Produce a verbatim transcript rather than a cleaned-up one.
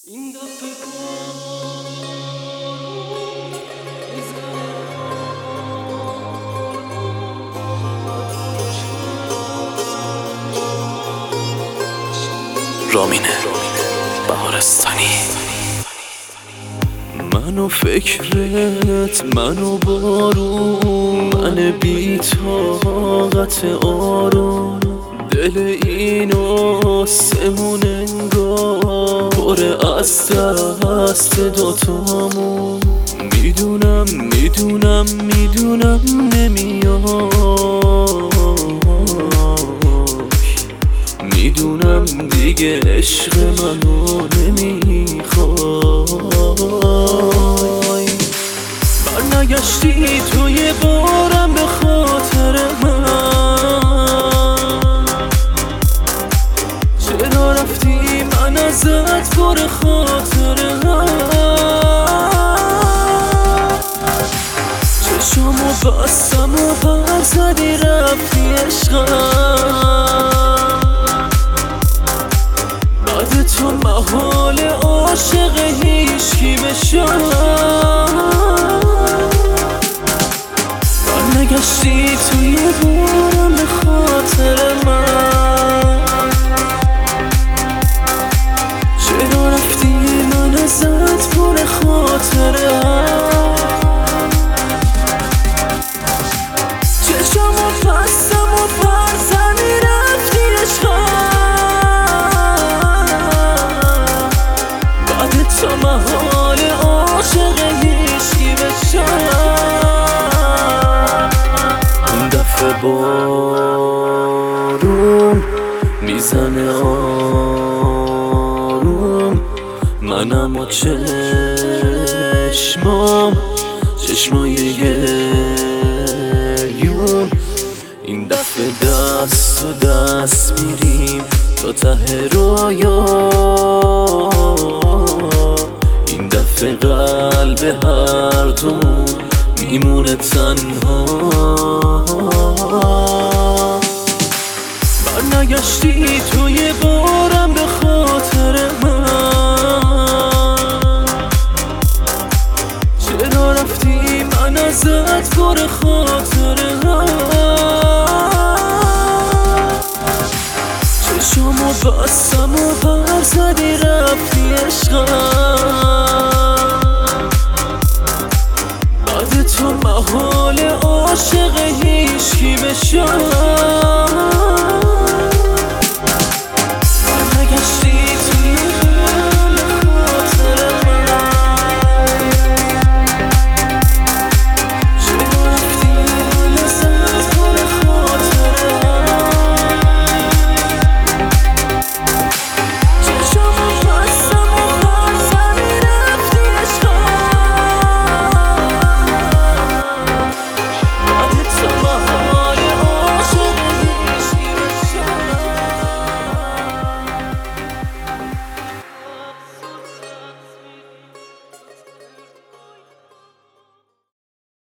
این دفعه رامینه بهارستانی. منو فکرت، منو بارون، من بی طاقت آروم، دل این آسمون انگار پر از دست دوتامون. میدونم میدونم میدونم نمیای، میدونم دیگه عشق منو نمیخوای. برنگشتی تو یه بارم به خاطر من، چرا رفتی من ازت پر خاطرم. چشامو بستم و پر زدی رفتی عشقم. بعد تو محال عاشق هیچکی بشم. برنگشتی تو یه بارم به خاطر من، چرا رفتی من ازت پر خاطرم. چشامو بستم و پر زدی رفتی عشقم. بعد تو محال عاشق هیچکی بشم. اون دفعه بارون میزنه آروم، منم و چشمام چشمای گریون. این دفعه دست و دست میریم تا ته رویا. این دفعه قلب هر دوم میمونه تنها. برنگشتی تو یه بارم به خاطر من، چرا رفتی من ازت پر خاطرم. چشامو بستم و پر زدی رفتی عشقم. بعد تو محال عاشق هیچکی بشم.